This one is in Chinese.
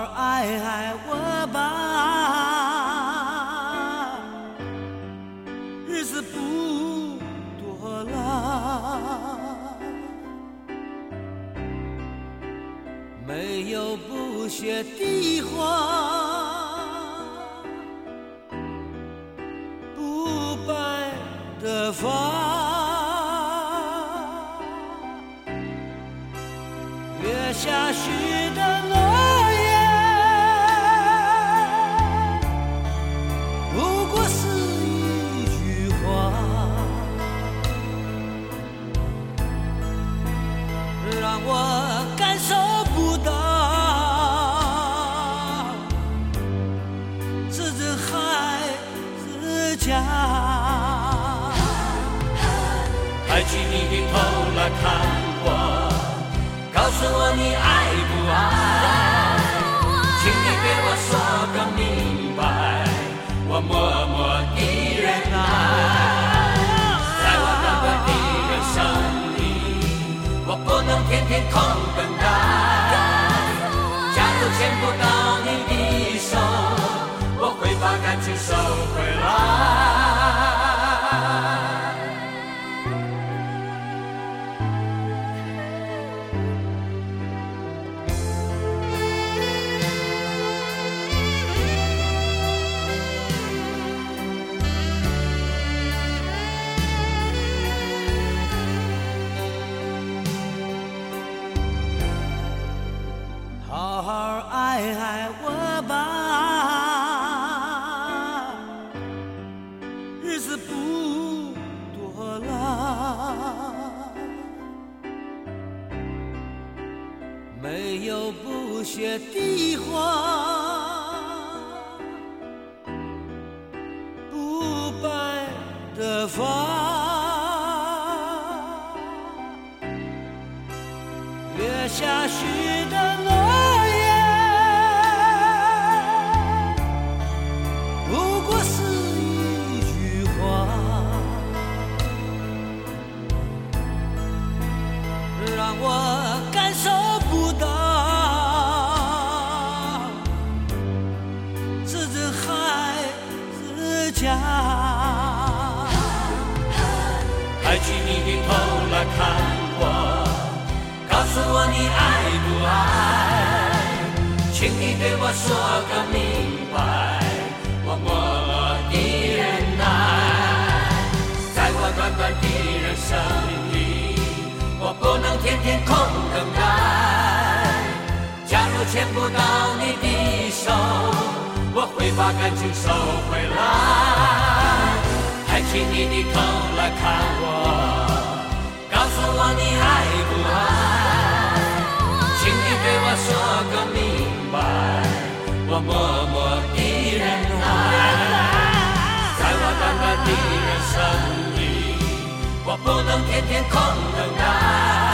爱我吧，日子不多了，没有不谢的花，不白的发，月下许的诺言不过是一句话，让我感受不到这真孩子家。 抬起你的头来看我，告诉我你爱不爱，请你对我说个明白，我默默的忍耐，在我短短的人生里，我不能天天空等待，假如牵不到你的手，我会把感情收回来。 好好爱我吧，日子不多了，没有不谢的花，不白的发，月下许的诺言不过是一句话，让我感受不到这真孩子家。 抬起你的头来看我，告诉我你爱不爱，请你对我说个明白，我默默的忍耐，在我短短的人生里，我不能天天空等待，假如牵不到你的手，我会把感情收回来。抬起你的头来看我，告诉我你爱不爱，请你对我说个明白，我默默的忍耐，在我短短的人生里，我不能天天空等待，